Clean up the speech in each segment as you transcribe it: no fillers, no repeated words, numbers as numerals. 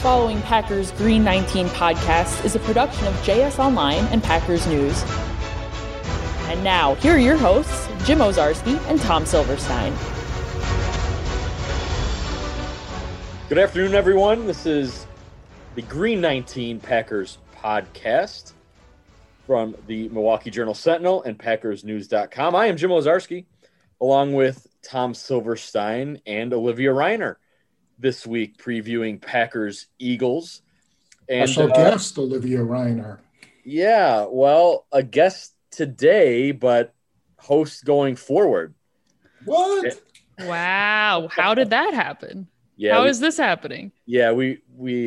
following Packers Green 19 podcast is a production of JS Online and Packers News. And now, here are your hosts, Jim Owczarski and Tom Silverstein. Good afternoon, everyone. This is the Green 19 Packers podcast from the Milwaukee Journal Sentinel and PackersNews.com. I am Jim Owczarski, along with Tom Silverstein and Olivia Reiner, this week previewing Packers-Eagles. And special guest, Olivia Reiner. Yeah, well, a guest today, but host going forward. What? Wow. How did that happen? Yeah, How is this happening? Yeah, we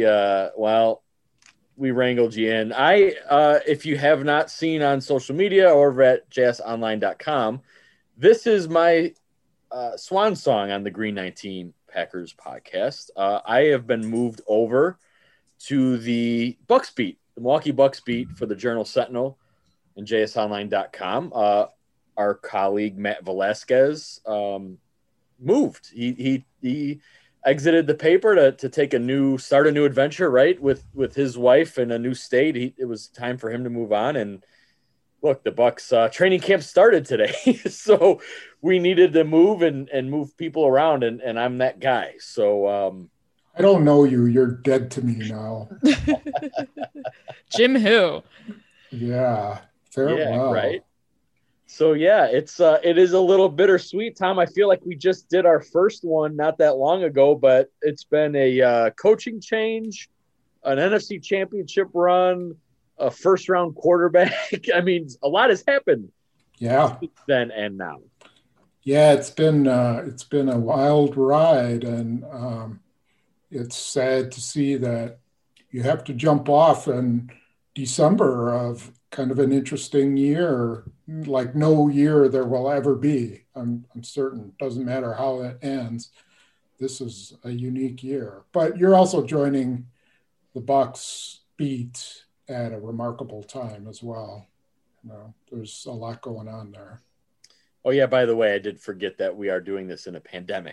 wrangled you in. If you have not seen on social media or over at jsonline.com, this is my swan song on the Green 19 Packers podcast. I have been moved over to the Bucks beat, the Milwaukee Bucks beat for the Journal Sentinel and jsonline.com. Our colleague Matt Velasquez moved. He exited the paper to start a new adventure, right? With his wife in a new state. It was time for him to move on. And look, the Bucks training camp started today. So we needed to move and move people around. And I'm that guy. So I don't know you. You're dead to me now. Jim who? Yeah. Farewell. Right. So yeah, it is a little bittersweet, Tom. I feel like we just did our first one not that long ago, but it's been a coaching change, an NFC Championship run, a first-round quarterback. I mean, a lot has happened. Yeah. Then and now. Yeah, it's been a wild ride, and it's sad to see that you have to jump off in December of kind of an interesting year, like no year there will ever be. I'm certain. Doesn't matter how it ends. This is a unique year. But you're also joining the Bucks beat at a remarkable time as well. You know, there's a lot going on there. Oh yeah, by the way, I did forget that we are doing this in a pandemic.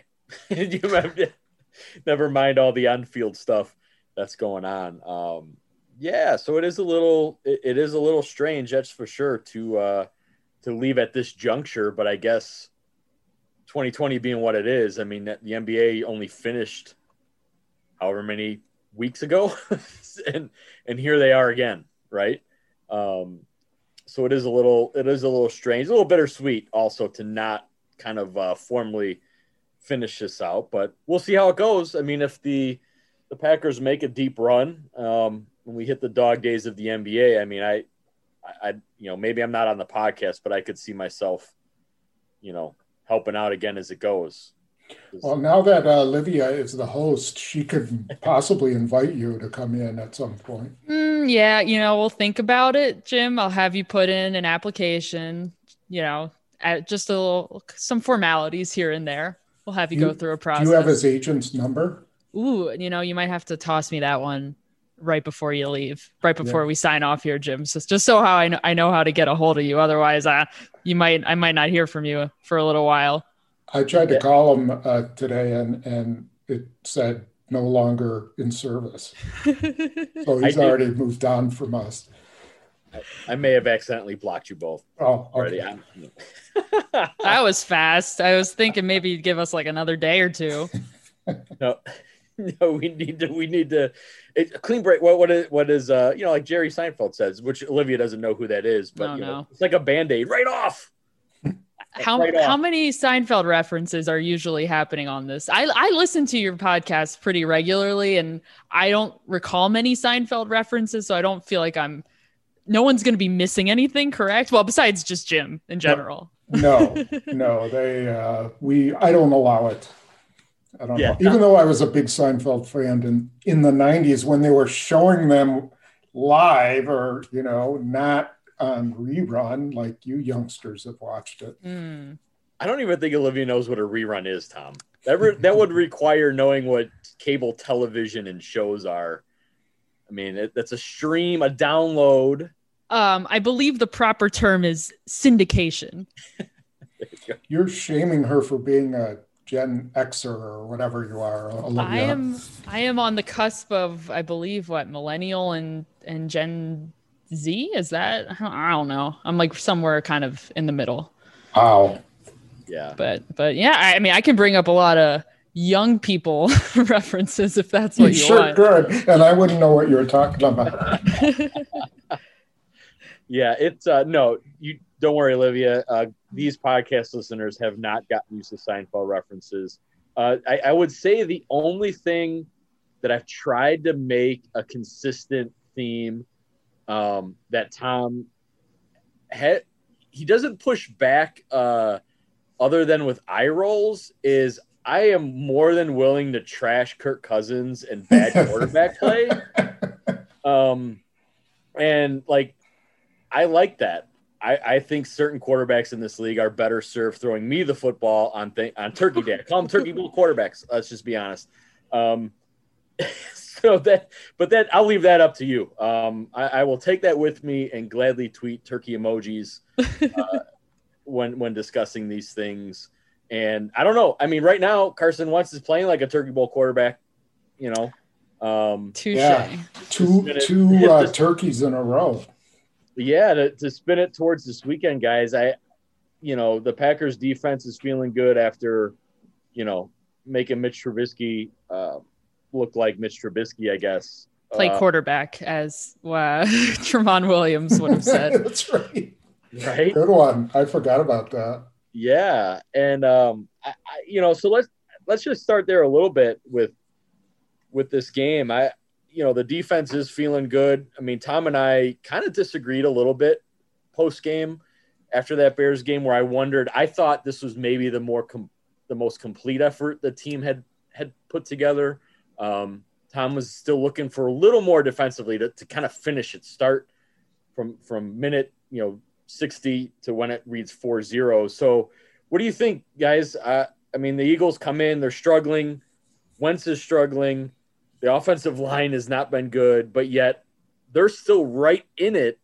Never mind all the on-field stuff that's going on. Yeah, so it is a little strange, that's for sure, to leave at this juncture. But I guess 2020 being what it is, I mean, the NBA only finished however many weeks ago, and here they are again, right? So it is a little strange, a little bittersweet, also to not kind of formally finish this out. But we'll see how it goes. I mean, if the Packers make a deep run, when we hit the dog days of the NBA, I mean, I maybe I'm not on the podcast, but I could see myself, helping out again as it goes. Well, now that Olivia is the host, she could possibly invite you to come in at some point. Yeah, we'll think about it, Jim. I'll have you put in an application, just some formalities here and there. We'll have you go through a process. Do you have his agent's number? Ooh, you might have to toss me that one right before you leave, right before we sign off here, Jim. So just so how I know how to get a hold of you. Otherwise, I might not hear from you for a little while. I tried to call him today, and it said no longer in service. So he's already moved on from us. I may have accidentally blocked you both. Oh, okay. Already. That was fast. I was thinking maybe you'd give us like another day or two. No, we need to a clean break. What is like Jerry Seinfeld says, which Olivia doesn't know who that is, but it's like a Band-Aid right off. How many Seinfeld references are usually happening on this? I listen to your podcast pretty regularly, and I don't recall many Seinfeld references, so I don't feel like no one's going to be missing anything, correct? Well, besides just Jim in general. No, I don't allow it. I don't know. Even though I was a big Seinfeld fan in the 90s when they were showing them live or, not on rerun, like you youngsters have watched it. I don't even think Olivia knows what a rerun is, Tom. That would require knowing what cable television and shows are. I mean, that's a stream, a download. I believe the proper term is syndication. You're shaming her for being a Gen Xer or whatever you are, Olivia. I am on the cusp of, I believe, millennial and Gen Z. Is that? I don't know. I'm like somewhere kind of in the middle. Wow. Yeah. But yeah, I mean, I can bring up a lot of young people references if that's what you sure want. Good. And I wouldn't know what you were talking about. Yeah, it's no, you don't worry, Olivia. These podcast listeners have not gotten used to Seinfeld references. I would say the only thing that I've tried to make a consistent theme that Tom he doesn't push back other than with eye rolls is I am more than willing to trash Kirk Cousins and bad quarterback play. And like, I like that. I think certain quarterbacks in this league are better served throwing me the football on Turkey Day. I call them Turkey Bowl quarterbacks. Let's just be honest. But I'll leave that up to you. I will take that with me and gladly tweet turkey emojis when discussing these things. And I don't know. I mean, right now Carson Wentz is playing like a Turkey Bowl quarterback. Touche. Yeah, two turkeys in a row. Yeah, to spin it towards this weekend, guys. The Packers defense is feeling good after, making Mitch Trubisky look like Mitch Trubisky, I guess. Play quarterback, as Tramon Williams would have said. That's right. Right. Good one. I forgot about that. Yeah, and so let's just start there a little bit with this game. The defense is feeling good. I mean, Tom and I kind of disagreed a little bit post game after that Bears game, where I thought this was maybe the most complete effort the team had put together. Tom was still looking for a little more defensively to kind of finish it, start from minute 60 to when it reads 4-0. So what do you think, guys? I mean, the Eagles come in, they're struggling. Wentz is struggling. The offensive line has not been good, but yet they're still right in it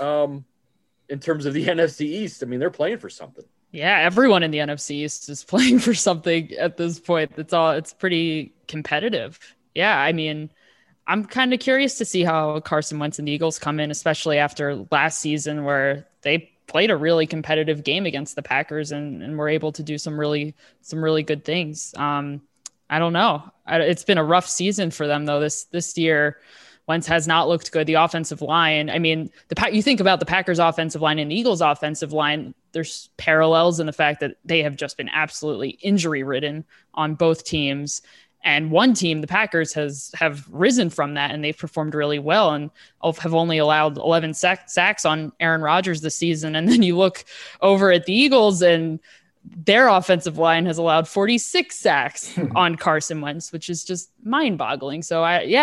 in terms of the NFC East. I mean, they're playing for something. Yeah, everyone in the NFC East is playing for something at this point. It's pretty competitive. Yeah, I mean, I'm kind of curious to see how Carson Wentz and the Eagles come in, especially after last season where they played a really competitive game against the Packers and were able to do some really good things. I don't know. It's been a rough season for them, though. This year, Wentz has not looked good. The offensive line, I mean, you think about the Packers' offensive line and the Eagles' offensive line, there's parallels in the fact that they have just been absolutely injury-ridden on both teams. And one team, the Packers, have risen from that, and they've performed really well and have only allowed 11 sacks on Aaron Rodgers this season. And then you look over at the Eagles, and their offensive line has allowed 46 sacks on Carson Wentz, which is just mind-boggling. So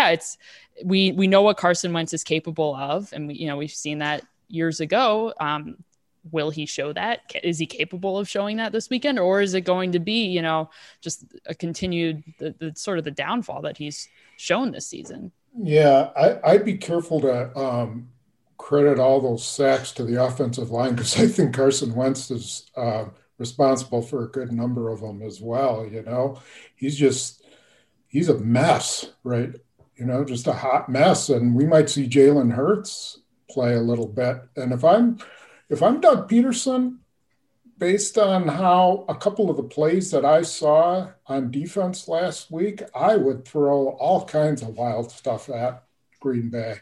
we know what Carson Wentz is capable of, and we've seen that years ago. Will he show that? Is he capable of showing that this weekend, or is it going to be just a continued the sort of the downfall that he's shown this season? Yeah, I'd be careful to credit all those sacks to the offensive line, because I think Carson Wentz is responsible for a good number of them as well. He's a mess, right? Just a hot mess. And we might see Jalen Hurts play a little bit. And if I'm Doug Peterson, based on how a couple of the plays that I saw on defense last week, I would throw all kinds of wild stuff at Green Bay.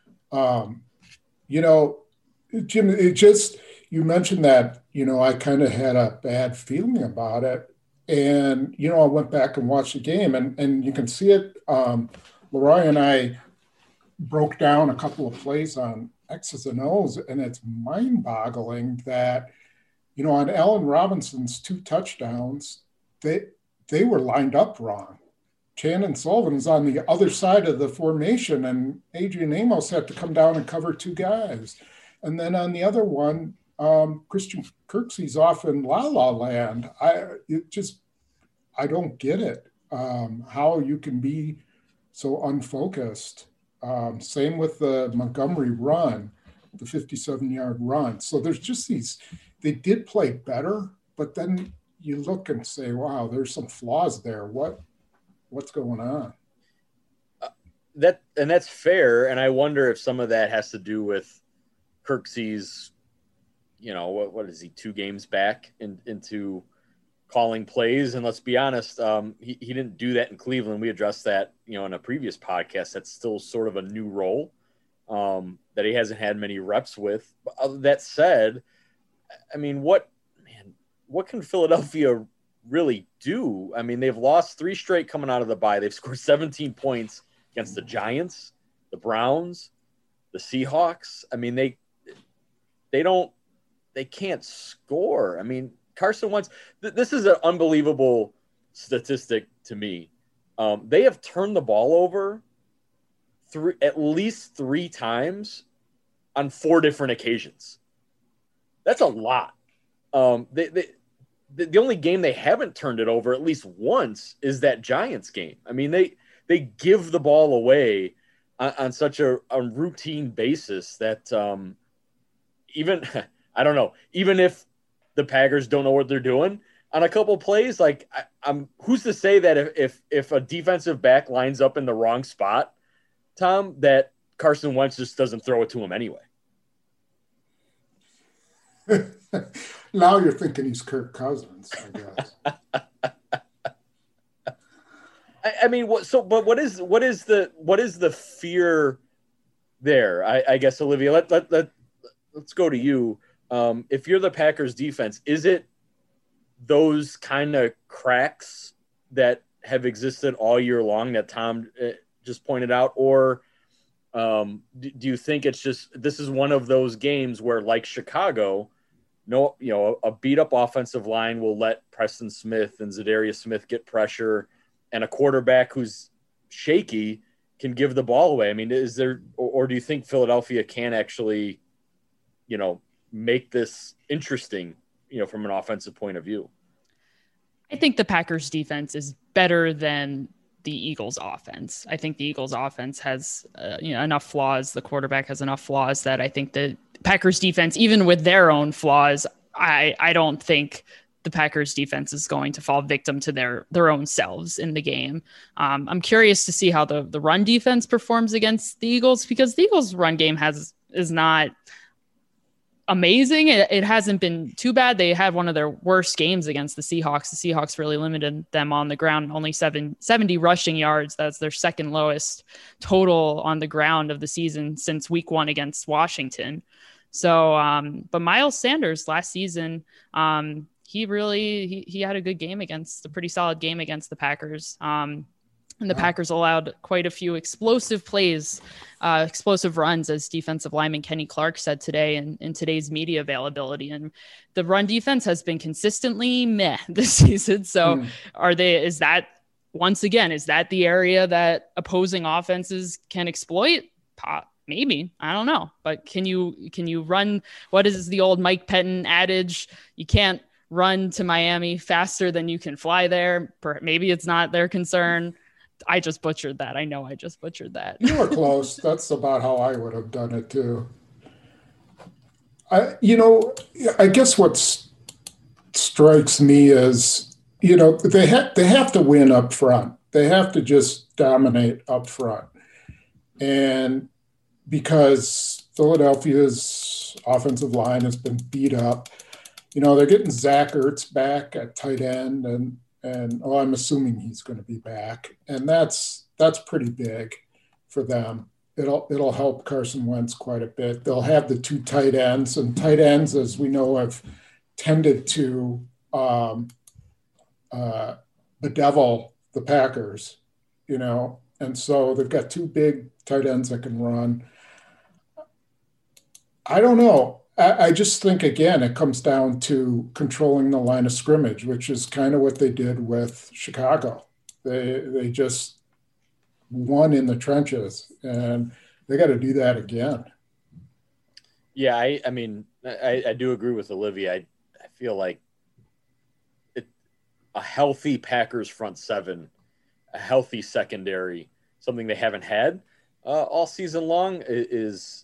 Jim, you mentioned that, I kind of had a bad feeling about it. And, I went back and watched the game, and you can see it. Leroy and I broke down a couple of plays on X's and O's, and it's mind-boggling that, on Allen Robinson's 2 touchdowns, they were lined up wrong. Chandon Sullivan is on the other side of the formation, and Adrian Amos had to come down and cover 2 guys. And then on the other one, Christian Kirksey's off in La La Land. I don't get it. How you can be so unfocused. Same with the Montgomery run, the 57-yard run. So there's just they did play better, but then you look and say, wow, there's some flaws there. What's going on? That's fair. And I wonder if some of that has to do with Kirksey's, what is he, 2 games back into calling plays. And let's be honest, he didn't do that in Cleveland. We addressed that, in a previous podcast. That's still sort of a new role that he hasn't had many reps with. But that said, I mean, what can Philadelphia really do? I mean, they've lost 3 straight coming out of the bye. They've scored 17 points against the Giants, the Browns, the Seahawks. I mean, they can't score. I mean, Carson Wentz, this is an unbelievable statistic to me. They have turned the ball over at least 3 times on 4 different occasions. That's a lot. The only game they haven't turned it over at least once is that Giants game. I mean, they give the ball away on such a routine basis that even I don't know, even if the Packers don't know what they're doing on a couple plays, like I'm who's to say that if a defensive back lines up in the wrong spot, Tom, that Carson Wentz just doesn't throw it to him anyway. Now you're thinking he's Kirk Cousins, I guess. I mean, but what is the fear there? I guess, Olivia, let's go to you. If you're the Packers defense, is it those kind of cracks that have existed all year long that Tom just pointed out, or do you think it's just this is one of those games where, like Chicago, a beat up offensive line will let Preston Smith and Zadarius Smith get pressure, and a quarterback who's shaky can give the ball away? I mean, is there, or do you think Philadelphia can actually, make this interesting, from an offensive point of view? I think the Packers defense is better than the Eagles offense. I think the Eagles offense has enough flaws. The quarterback has enough flaws that I think the Packers defense, even with their own flaws, I don't think the Packers defense is going to fall victim to their own selves in the game. I'm curious to see how the run defense performs against the Eagles, because the Eagles run game is not amazing. It hasn't been too bad. They had one of their worst games against the Seahawks. The Seahawks really limited them on the ground, only 70 rushing yards. That's their second lowest total on the ground of the season since week 1 against Washington. So, but Miles Sanders last season, he had a good game a pretty solid game against the Packers. And the Packers allowed quite a few explosive plays, explosive runs, as defensive lineman Kenny Clark said today in today's media availability. And the run defense has been consistently meh this season. So is that the area that opposing offenses can exploit? Maybe, I don't know. But can you run? What is the old Mike Pettin adage? You can't run to Miami faster than you can fly there. Maybe it's not their concern. I just butchered that. I know I just butchered that. You were close. That's about how I would have done it too. I guess what strikes me is, they have to win up front. They have to just dominate up front. And because Philadelphia's offensive line has been beat up, they're getting Zach Ertz back at tight end, and I'm assuming he's going to be back, and that's pretty big for them. It'll help Carson Wentz quite a bit. They'll have the 2 tight ends, and tight ends, as we know, have tended to bedevil the Packers, and so they've got 2 big tight ends that can run. I don't know. I just think, again, it comes down to controlling the line of scrimmage, which is kind of what they did with Chicago. They just won in the trenches, and they got to do that again. Yeah, I mean, I do agree with Olivia. I feel like a healthy Packers front 7, a healthy secondary, something they haven't had all season long, is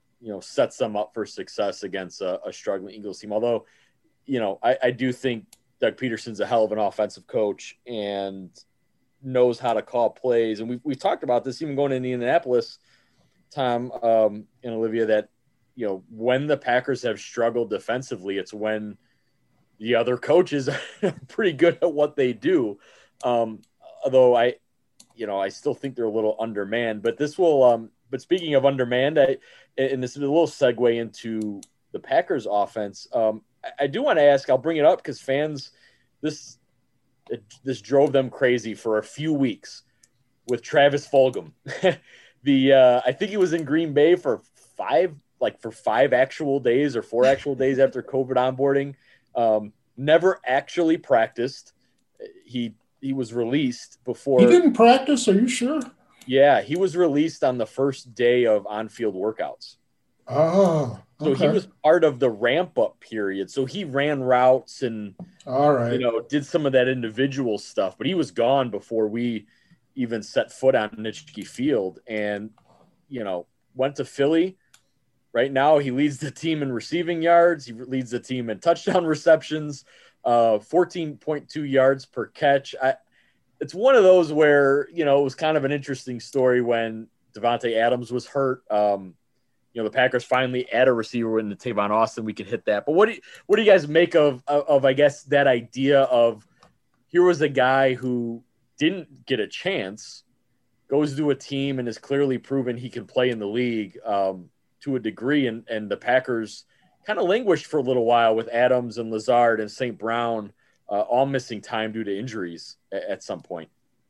sets them up for success against a struggling Eagles team. Although, I do think Doug Peterson's a hell of an offensive coach and knows how to call plays. And we've talked about this even going into Indianapolis, Tom and Olivia, that, you know, when the Packers have struggled defensively, it's when the other coaches are pretty good at what they do. Although I still think they're a little undermanned, but this will, but speaking of undermanned, and this is a little segue into the Packers offense. I do want to ask, I'll bring it up because fans, this drove them crazy for a few weeks with Travis Fulgham. I think he was in Green Bay for 5 actual days or 4 actual days after COVID onboarding. Never actually practiced. He was released before. He didn't practice. Are you sure? Yeah, he was released on the first day of on-field workouts. Oh, okay. So he was part of the ramp-up period. So he ran routes and, all right, did some of that individual stuff. But he was gone before we even set foot on Nitschke Field, and went to Philly. Right now, he leads the team in receiving yards. He leads the team in touchdown receptions, 14.2 yards per catch. It's one of those where, it was kind of an interesting story when Davante Adams was hurt. The Packers finally add a receiver in the Tavon Austin. We can hit that. But what do you guys make of I guess, that idea of here was a guy who didn't get a chance, goes to a team and has clearly proven he can play in the league to a degree. And the Packers kind of languished for a little while with Adams and Lazard and St. Brown all missing time due to injuries at some point.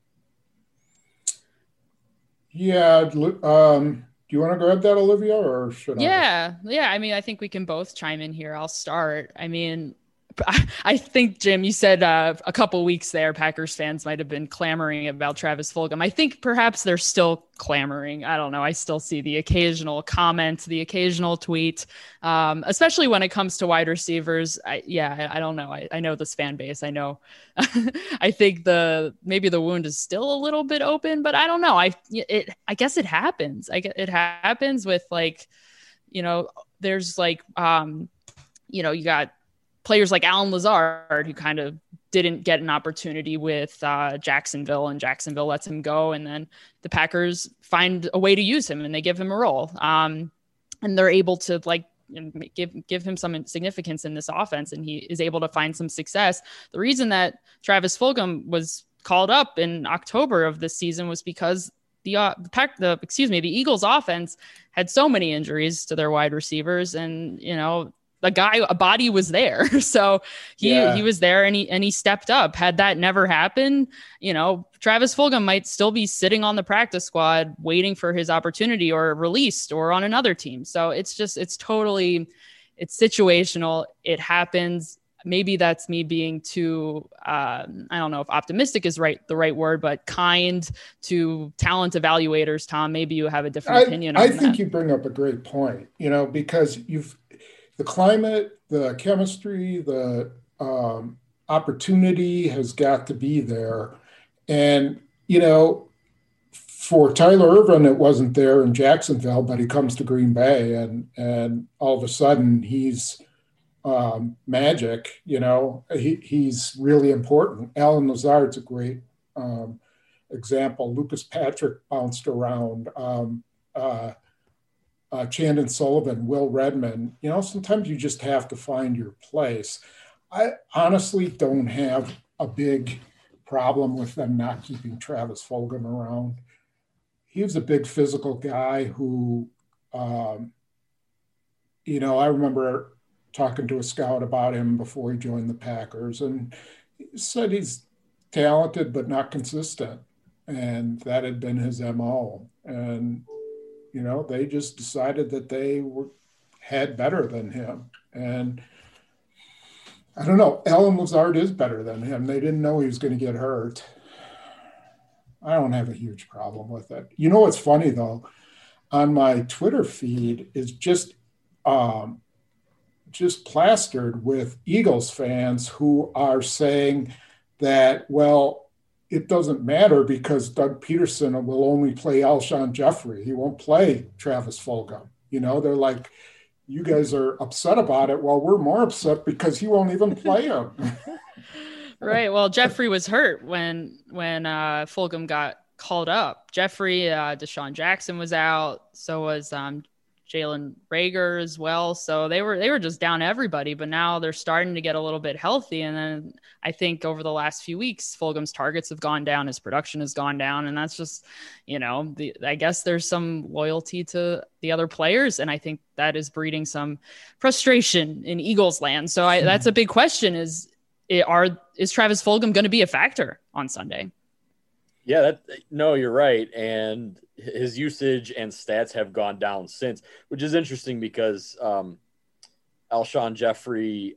Yeah. Do you want to grab that, Olivia, or should I? Yeah. I mean, I think we can both chime in here. I'll start. I mean, I think, Jim, you said a couple weeks there, Packers fans might have been clamoring about Travis Fulgham. I think perhaps they're still clamoring. I don't know. I still see the occasional comment, the occasional tweet, especially when it comes to wide receivers. I don't know. I know this fan base. I know. I think maybe the wound is still a little bit open, but I don't know. I guess it happens. It happens with there's you got players like Allen Lazard, who kind of didn't get an opportunity with Jacksonville, and Jacksonville lets him go. And then the Packers find a way to use him and they give him a role. And they're able to give him some significance in this offense, and he is able to find some success. The reason that Travis Fulgham was called up in October of this season was because the Eagles offense had so many injuries to their wide receivers, and, a body was there. So he was there and he stepped up. Had that never happened, Travis Fulgham might still be sitting on the practice squad waiting for his opportunity or released or on another team. So it's situational. It happens. Maybe that's me being too, I don't know if optimistic is the right word, but kind to talent evaluators. Tom, maybe you have a different opinion on that. I think you bring up a great point, because the climate, the chemistry, the opportunity has got to be there. And, for Tyler Ervin, it wasn't there in Jacksonville, but he comes to Green Bay and all of a sudden he's magic, he's really important. Allen Lazard's a great example. Lucas Patrick bounced around. Chandon Sullivan, Will Redmond, sometimes you just have to find your place. I honestly don't have a big problem with them not keeping Travis Fulgham around. He was a big physical guy who, I remember talking to a scout about him before he joined the Packers, and he said he's talented but not consistent. And that had been his MO. And they just decided that they had better than him. And I don't know, Allen Lazard is better than him. They didn't know he was going to get hurt. I don't have a huge problem with it. What's funny, though? On my Twitter feed is just plastered with Eagles fans who are saying that, well, it doesn't matter because Doug Peterson will only play Alshon Jeffrey. He won't play Travis Fulgham. They're like, you guys are upset about it. Well, we're more upset because he won't even play him. Right. Well, Jeffrey was hurt when Fulgham got called up. Jeffrey, Deshaun Jackson was out. So was Jalen Reagor as well. So they were just down everybody, but now they're starting to get a little bit healthy. And then I think over the last few weeks, Fulgham's targets have gone down, his production has gone down. And that's just, I guess there's some loyalty to the other players. And I think that is breeding some frustration in Eagles land. So that's a big question is Travis Fulgham going to be a factor on Sunday? Yeah, no, you're right. And his usage and stats have gone down since, which is interesting because Alshon Jeffrey,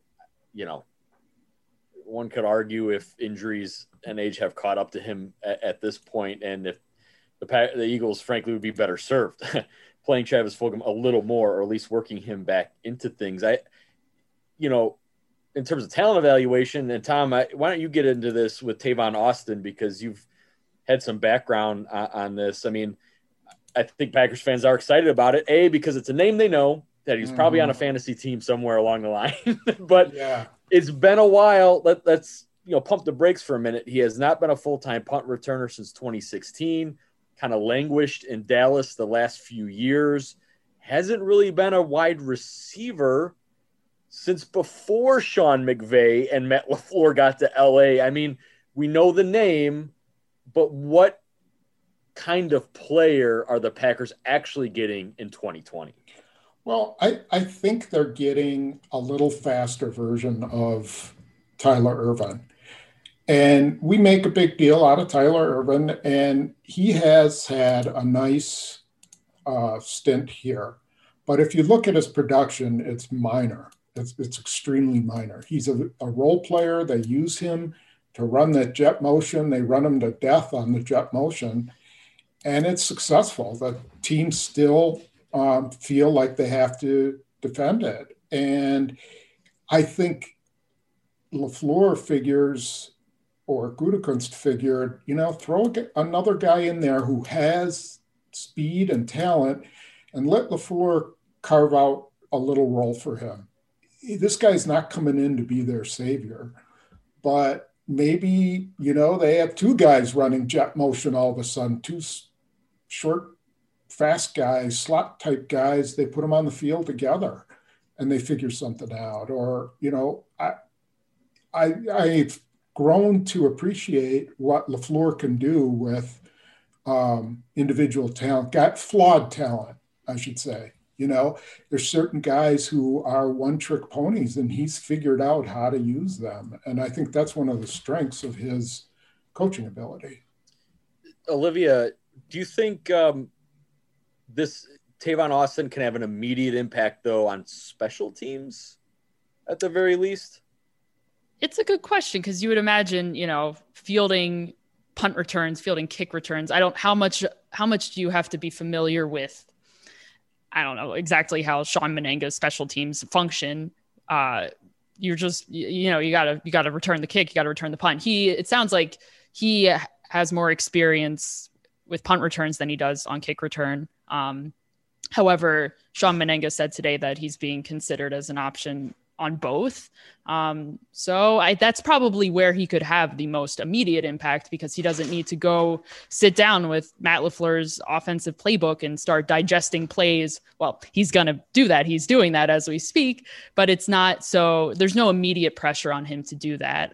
one could argue if injuries and age have caught up to him at this point, and if the Eagles, frankly, would be better served playing Travis Fulgham a little more, or at least working him back into things. In terms of talent evaluation, and Tom, why don't you get into this with Tavon Austin, because you've had some background on this. I mean, I think Packers fans are excited about it, because it's a name they know, that he's probably on a fantasy team somewhere along the line. But It's been a while. Let's pump the brakes for a minute. He has not been a full-time punt returner since 2016, kind of languished in Dallas the last few years. Hasn't really been a wide receiver since before Sean McVay and Matt LaFleur got to LA. I mean, we know the name, but what kind of player are the Packers actually getting in 2020? Well, I think they're getting a little faster version of Tyler Ervin. And we make a big deal out of Tyler Ervin, and he has had a nice stint here. But if you look at his production, it's minor. It's extremely minor. He's a role player. They use him to run that jet motion. They run him to death on the jet motion, and it's successful. The team still feel like they have to defend it. And I think LaFleur figures, or Gutekunst figured, throw another guy in there who has speed and talent and let LaFleur carve out a little role for him. This guy's not coming in to be their savior, but maybe, they have two guys running jet motion all of a sudden, two short, fast guys, slot type guys. They put them on the field together and they figure something out. Or, I've grown to appreciate what LaFleur can do with individual talent, got flawed talent, I should say. There's certain guys who are one-trick ponies, and he's figured out how to use them. And I think that's one of the strengths of his coaching ability. Olivia, do you think this Tavon Austin can have an immediate impact, though, on special teams at the very least? It's a good question, because you would imagine, fielding punt returns, fielding kick returns. How much do you have to be familiar with? I don't know exactly how Sean Menenga's special teams function. You're just, you gotta return the kick. You gotta return the punt. It sounds like he has more experience with punt returns than he does on kick return. However, Sean Menenga said today that he's being considered as an option on both. So that's probably where he could have the most immediate impact, because he doesn't need to go sit down with Matt LaFleur's offensive playbook and start digesting plays. Well, he's going to do that. He's doing that as we speak, but it's not, so there's no immediate pressure on him to do that.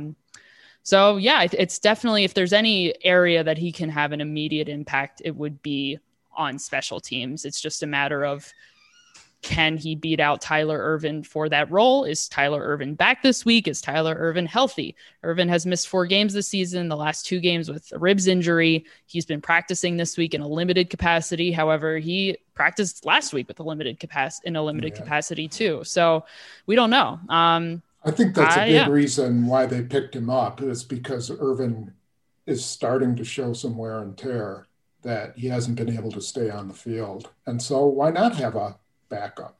So yeah, it's definitely, if there's any area that he can have an immediate impact, it would be on special teams. It's just a matter of, can he beat out Tyler Ervin for that role? Is Tyler Ervin back this week? Is Tyler Ervin healthy? Ervin has missed 4 games this season, the last 2 games with a ribs injury. He's been practicing this week in a limited capacity. However, he practiced last week with a limited capacity too. So we don't know. I think that's a big reason why they picked him up, is because Ervin is starting to show some wear and tear that he hasn't been able to stay on the field. And so why not have a backup,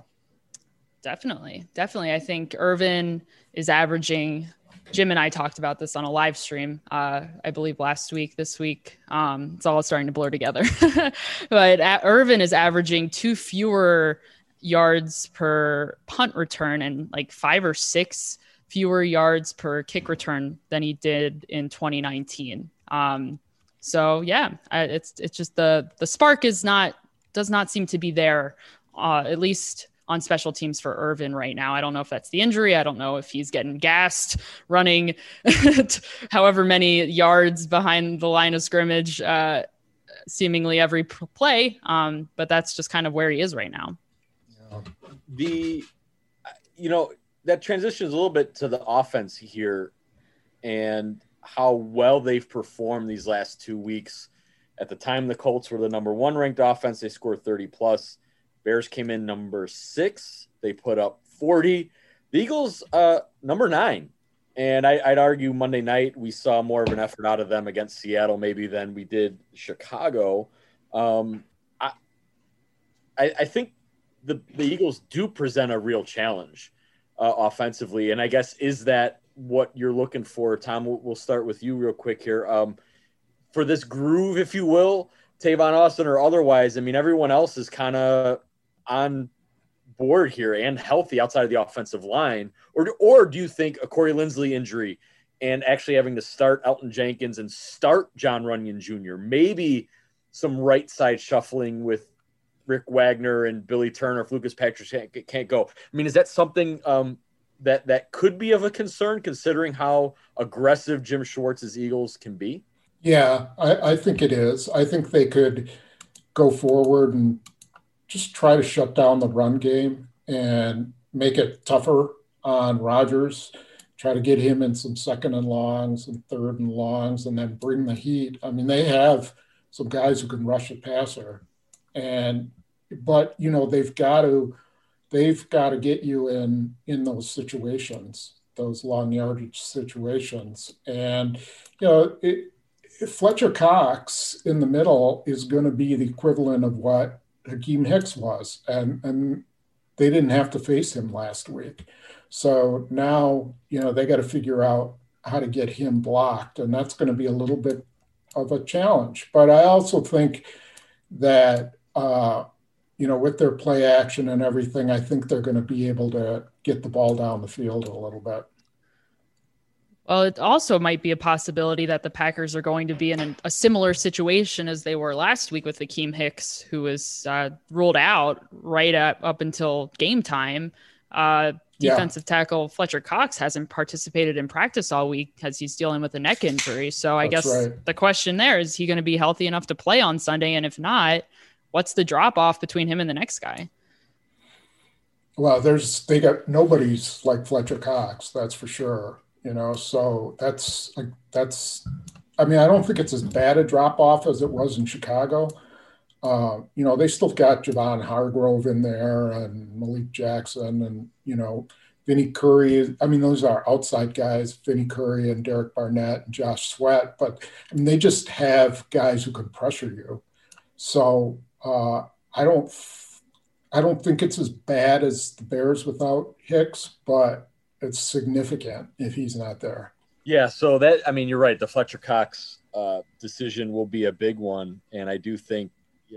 Definitely. I think Ervin is averaging, Jim and I talked about this on a live stream, I believe this week. It's all starting to blur together. But Ervin is averaging 2 fewer yards per punt return and like 5 or 6 fewer yards per kick return than he did in 2019. So yeah, it's just the spark does not seem to be there, at least on special teams for Irvin right now. I don't know if that's the injury. I don't know if he's getting gassed running however many yards behind the line of scrimmage, seemingly every play. But that's just kind of where he is right now. That transitions a little bit to the offense here and how well they've performed these last 2 weeks. At the time, the Colts were the number 1 ranked offense. They scored 30 plus. Bears came in number 6. They put up 40. The Eagles, number 9. And I'd argue Monday night we saw more of an effort out of them against Seattle maybe than we did Chicago. I think the Eagles do present a real challenge offensively. And I guess, is that what you're looking for? Tom, we'll start with you real quick here. For this groove, if you will, Tavon Austin or otherwise, I mean, everyone else is kind of on board here and healthy outside of the offensive line. Or do you think a Corey Linsley injury and actually having to start Elton Jenkins and start John Runyon Jr., maybe some right side shuffling with Rick Wagner and Billy Turner if Lucas Patrick can't go? I mean, is that something that could be of a concern considering how aggressive Jim Schwartz's Eagles can be? Yeah, I think it is. I think they could go forward and just try to shut down the run game and make it tougher on Rodgers, try to get him in some second and longs and third and longs, and then bring the heat. I mean, they have some guys who can rush a passer, but they've got to get you in those situations, those long yardage situations. And Fletcher Cox in the middle is going to be the equivalent of what Hakeem Hicks was, and they didn't have to face him last week. So now, they got to figure out how to get him blocked, and that's going to be a little bit of a challenge. But I also think that, with their play action and everything, I think they're going to be able to get the ball down the field a little bit. Well, it also might be a possibility that the Packers are going to be in a similar situation as they were last week with Hakeem Hicks, who was ruled out right up until game time. Defensive tackle Fletcher Cox hasn't participated in practice all week as he's dealing with a neck injury. So I guess the question there is he going to be healthy enough to play on Sunday? And if not, what's the drop off between him and the next guy? Well, they got nobody's like Fletcher Cox, that's for sure. So that's I mean, I don't think it's as bad a drop off as it was in Chicago. They still got Javon Hargrove in there and Malik Jackson and, Vinny Curry. I mean, those are outside guys, Vinny Curry and Derek Barnett and Josh Sweat, but I mean, they just have guys who can pressure you. So I don't think it's as bad as the Bears without Hicks, but it's significant if he's not there. Yeah, so you're right. The Fletcher Cox decision will be a big one, and I do think,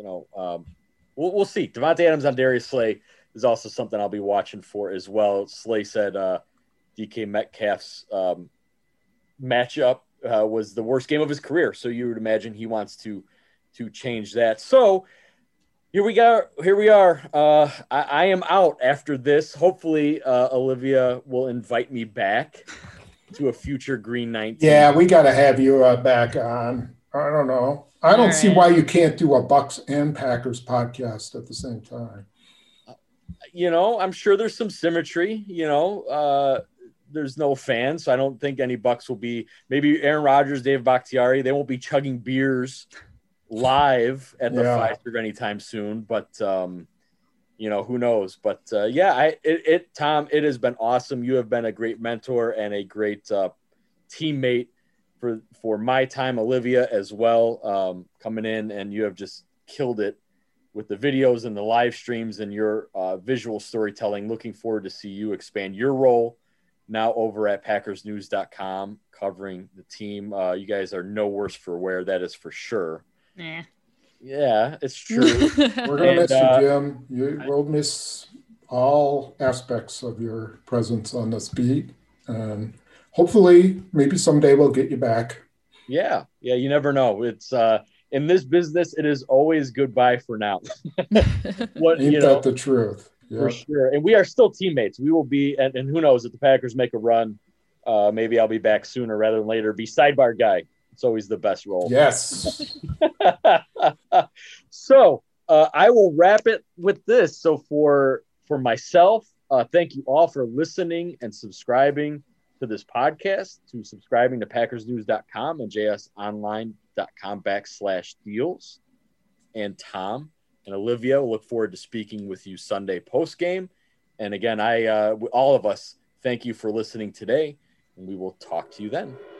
we'll see. Devontae Adams on Darius Slay is also something I'll be watching for as well. Slay said DK Metcalf's matchup was the worst game of his career, so you would imagine he wants to change that. So here we are. I am out after this. Hopefully, Olivia will invite me back to a future Green 19. Yeah, we got to have you back on. I don't know. I don't see why you can't do a Bucks and Packers podcast at the same time. I'm sure there's some symmetry. There's no fans, so I don't think any Bucks will be. Maybe Aaron Rodgers, Dave Bakhtiari. They won't be chugging beers live at the Fiserv anytime soon, but who knows? But Tom, it has been awesome. You have been a great mentor and a great teammate for my time, Olivia, as well, coming in, and you have just killed it with the videos and the live streams and your visual storytelling. Looking forward to see you expand your role now over at PackersNews.com covering the team. You guys are no worse for wear, that is for sure. Nah. Yeah, it's true. We're gonna miss you, Jim. We'll miss all aspects of your presence on this beat. And hopefully, maybe someday we'll get you back. Yeah. You never know. It's in this business, it is always goodbye for now. Ain't that the truth? Yep. For sure. And we are still teammates. We will be, and who knows, if the Packers make a run, maybe I'll be back sooner rather than later. Be sidebar guy. It's always the best role. Yes. So I will wrap it with this. So for myself, thank you all for listening and subscribing to this podcast, to subscribing to PackersNews.com and JSOnline.com/deals. And Tom and Olivia, look forward to speaking with you Sunday post game. And again, all of us, thank you for listening today, and we will talk to you then.